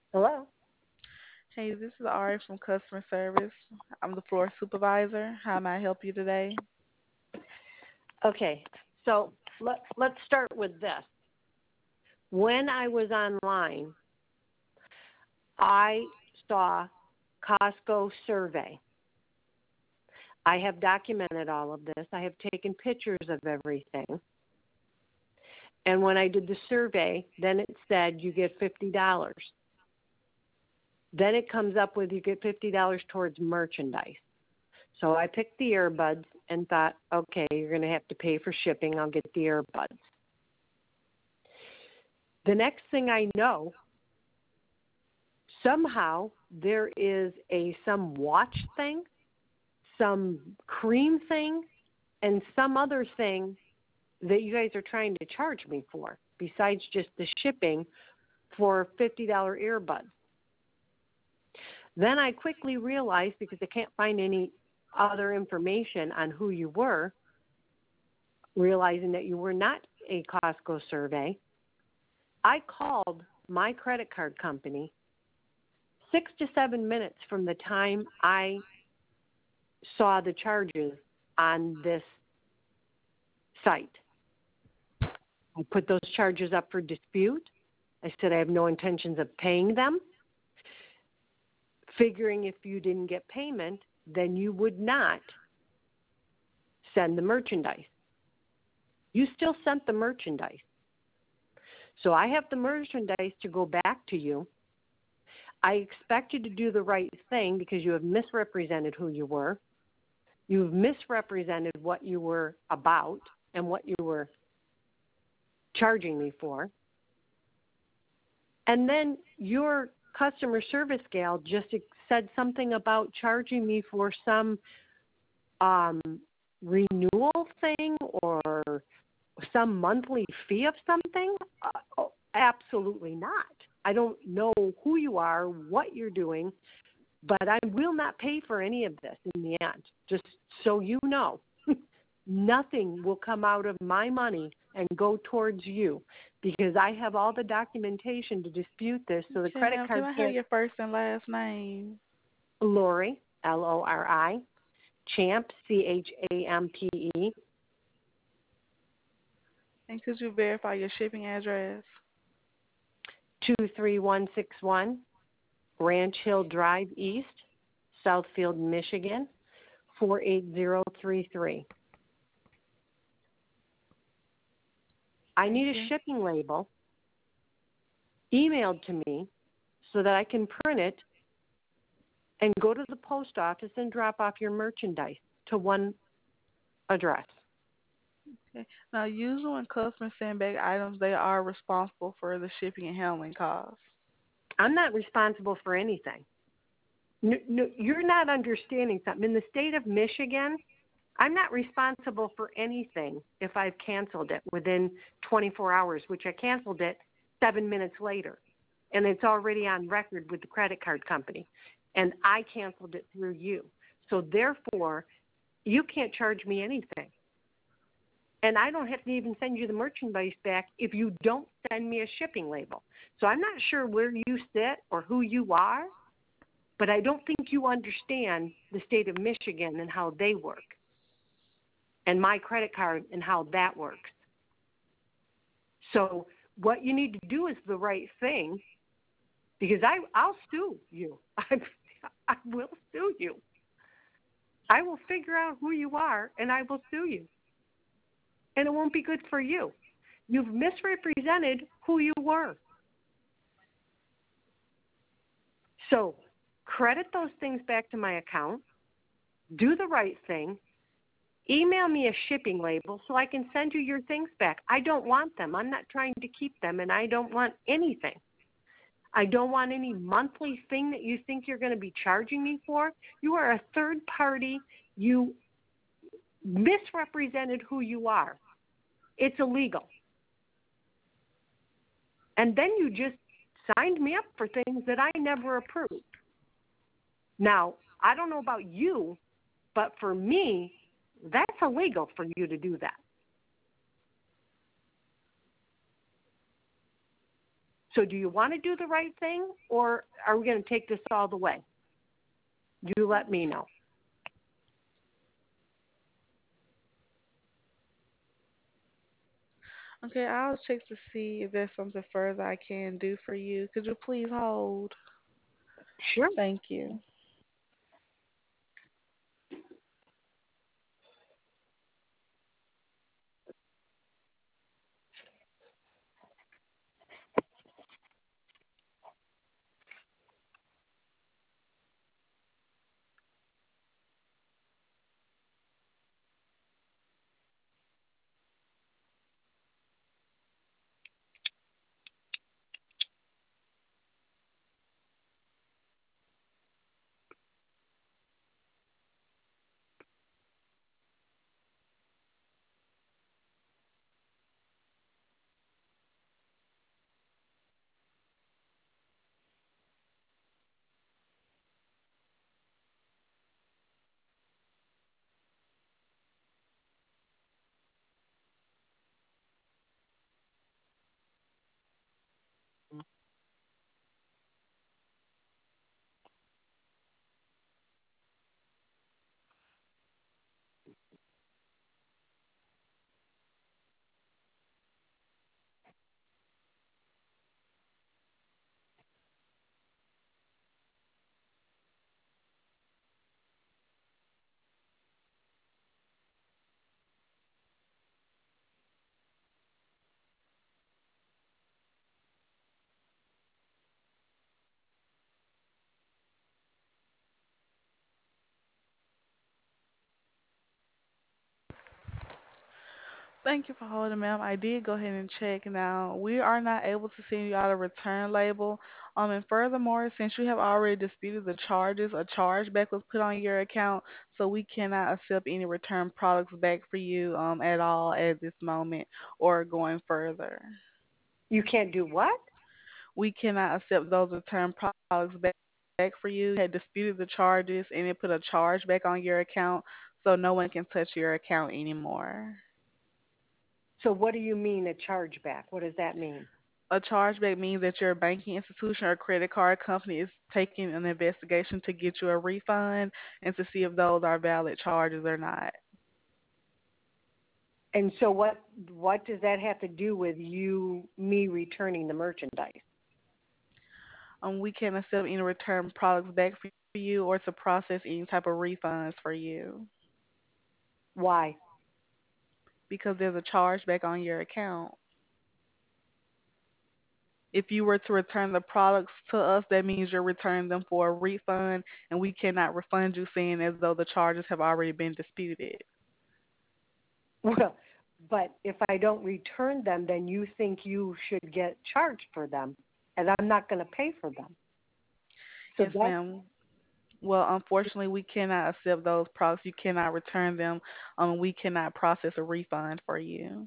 Hello. Hey, this is Ari from customer service. I'm the floor supervisor. How may I help you today? Okay, so let's start with this. When I was online, I saw Costco survey. I have documented all of this. I have taken pictures of everything. And when I did the survey, then it said you get $50. Then it comes up with you get $50 towards merchandise. So I picked the earbuds and thought, okay, you're going to have to pay for shipping. I'll get the earbuds. The next thing I know, somehow there is some watch thing, some cream thing, and some other thing that you guys are trying to charge me for, besides just the shipping for $50 earbuds. Then I quickly realized, because I can't find any other information on who you were, realizing that you were not a Costco survey, I called my credit card company 6 to 7 minutes from the time I saw the charges on this site. I put those charges up for dispute. I said I have no intentions of paying them, figuring if you didn't get payment, then you would not send the merchandise. You still sent the merchandise. So I have the merchandise to go back to you. I expect you to do the right thing because you have misrepresented who you were. You've misrepresented what you were about and what you were charging me for. And then your customer service gal just said something about charging me for some renewal thing or some monthly fee of something. Absolutely not. I don't know who you are, what you're doing, but I will not pay for any of this in the end, just so you know. Nothing will come out of my money and go towards you because I have all the documentation to dispute this, so the Okay, credit ma'am, can card I have can't. your first and last name? Lori, Lori, Champ, Champe, And could you verify your shipping address? 23161 Ranch Hill Drive East, Southfield, Michigan, 48033. I Thank need a you. shipping label emailed to me so that I can print it and go to the post office and drop off your merchandise to one address. Okay. Now, usually when customers send back items, they are responsible for the shipping and handling costs. I'm not responsible for anything. No, you're not understanding something. In the state of Michigan, I'm not responsible for anything if I've canceled it within 24 hours, which I canceled it 7 minutes later. And it's already on record with the credit card company. And I canceled it through you. So therefore, you can't charge me anything. And I don't have to even send you the merchandise back if you don't send me a shipping label. So I'm not sure where you sit or who you are, but I don't think you understand the state of Michigan and how they work, and my credit card and how that works. So what you need to do is the right thing, because I'll sue you. I will sue you. I will figure out who you are, and I will sue you. And it won't be good for you. You've misrepresented who you were. So credit those things back to my account, do the right thing, email me a shipping label so I can send you your things back. I don't want them. I'm not trying to keep them, and I don't want anything. I don't want any monthly thing that you think you're going to be charging me for. You are a third party. You misrepresented who you are. It's illegal. And then you just signed me up for things that I never approved. Now, I don't know about you, but for me, that's illegal for you to do that. So do you want to do the right thing, or are we going to take this all the way? You let me know. Okay, I'll check to see if there's something further I can do for you. Could you please hold? Sure. Thank you. Thank you for holding, ma'am. I did go ahead and check now. We are not able to send you out a return label. And furthermore, since you have already disputed the charges, a chargeback was put on your account, so we cannot accept any return products back for you at all at this moment or going further. You can't do what? We cannot accept those return products back for you. You had disputed the charges and it put a charge back on your account, so no one can touch your account anymore. So what do you mean a chargeback? What does that mean? A chargeback means that your banking institution or credit card company is taking an investigation to get you a refund and to see if those are valid charges or not. And so what does that have to do with me returning the merchandise? We can't accept any return products back for you or to process any type of refunds for you Why? because there's a chargeback on your account. If you were to return the products to us, that means you're returning them for a refund, and we cannot refund you, seeing as though the charges have already been disputed. Well, but if I don't return them, then you think you should get charged for them, and I'm not going to pay for them. So Yes, ma'am. Well, unfortunately, we cannot accept those products. You cannot return them. We cannot process a refund for you.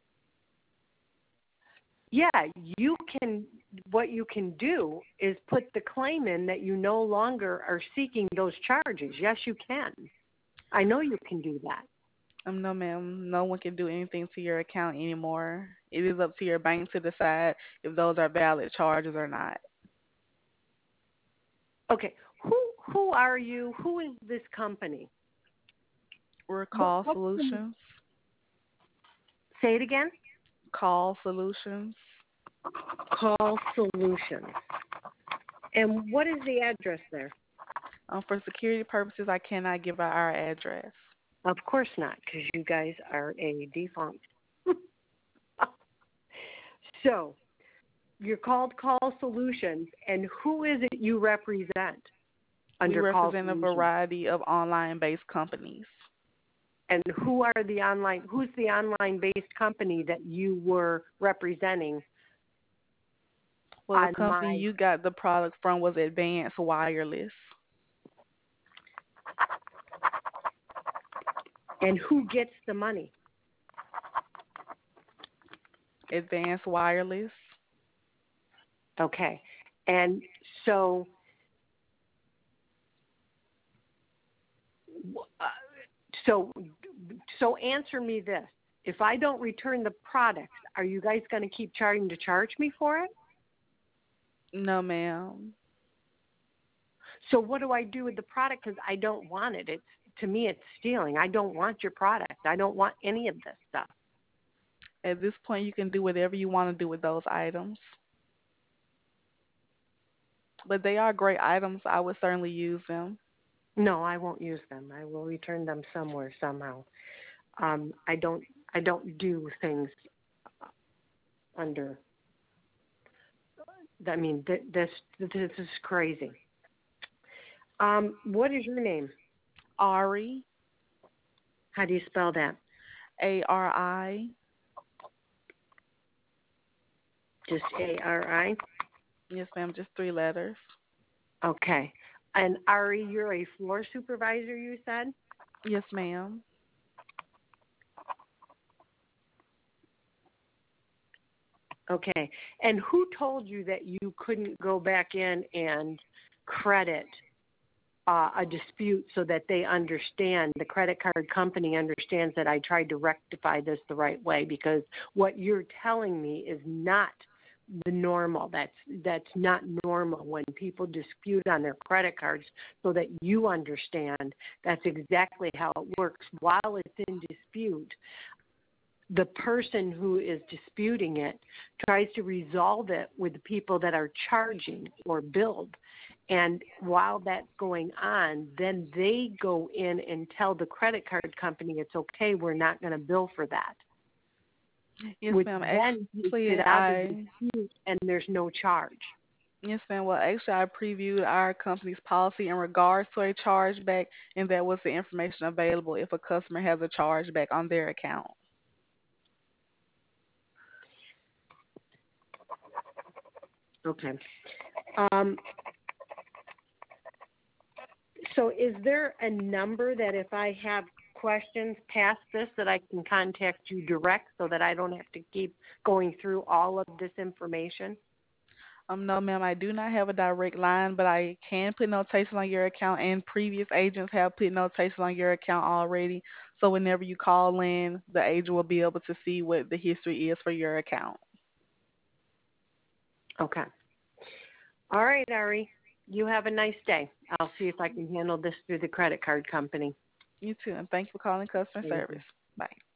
yeah, you can. What you can do is put the claim in that you no longer are seeking those charges. Yes, you can. I know you can do that. No, ma'am. No one can do anything to your account anymore. It is up to your bank to decide if those are valid charges or not. Okay, who are you? Who is this company? We're What, Call what's the, Solutions. say it again. Call Solutions. Call Solutions. And what is the address there? For security purposes, I cannot give out our address. Of course not, because you guys are a defunct. So you're called Call Solutions, and who is it you represent We under Call represent a Solutions? variety of online-based companies. And who's the online-based company that you were representing Well, the on company my? you got the product from was Advanced Wireless. And who gets the money? Advanced Wireless. Okay. And so, uh, so, so answer me this. If I don't return the products, are you guys going to keep charging to charge me for it? No, ma'am. So what do I do with the product? Because I don't want it. To me, it's stealing. I don't want your product. I don't want any of this stuff. At this point, you can do whatever you want to do with those items. But they are great items. I would certainly use them. No, I won't use them. I will return them somewhere somehow. I don't do things under. I mean, this is crazy. What is your name? Ari, How do you spell that? Ari. Just ARI? Yes, ma'am. Just 3 letters. Okay. And Ari, you're a floor supervisor, you said? Yes, ma'am. Okay. And who told you that you couldn't go back in and credit a dispute so that they understand, the credit card company understands that I tried to rectify this the right way? Because what you're telling me is not the normal. That's not normal when people dispute on their credit cards, so that you understand that's exactly how it works. While it's in dispute, the person who is disputing it tries to resolve it with the people that are charging or billed. And while that's going on, then they go in and tell the credit card company it's okay, we're not going to bill for that. Yes, Which ma'am. then takes Actually, it out of the dispute and there's no charge. yes, ma'am. Well, actually, I previewed our company's policy in regards to a chargeback, and that was the information available if a customer has a chargeback on their account. Okay. Um, so is there a number that if I have questions past this that I can contact you direct so that I don't have to keep going through all of this information? No, ma'am, I do not have a direct line, but I can put notation on your account, and previous agents have put notation on your account already. So whenever you call in, the agent will be able to see what the history is for your account. Okay. All right, Ari. You have a nice day. I'll see if I can handle this through the credit card company. You too, and thank you for calling customer Thank you. service. Bye.